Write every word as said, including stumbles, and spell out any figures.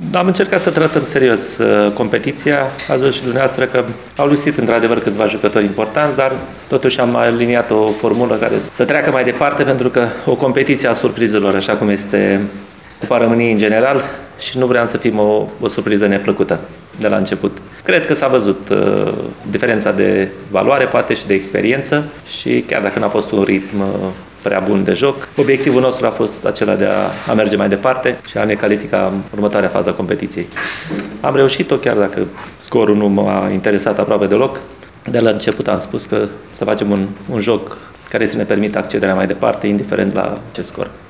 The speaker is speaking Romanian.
Am încercat să tratăm serios uh, competiția. Ați văzut și dumneavoastră că au lipsit într-adevăr câțiva jucători importanți, dar totuși am aliniat o formulă care să treacă mai departe, pentru că o competiție a surprizelor, așa cum este Cupa României în general, și nu vreau să fim o, o surpriză neplăcută de la început. Cred că s-a văzut uh, diferența de valoare, poate, și de experiență, și chiar dacă n-a fost un ritm uh, prea bun de joc, obiectivul nostru a fost acela de a, a merge mai departe și a ne califica în următoarea fază a competiției. Am reușit-o, chiar dacă scorul nu m-a interesat aproape deloc. De la început am spus că să facem un, un joc care să ne permită accederea mai departe, indiferent la ce scor.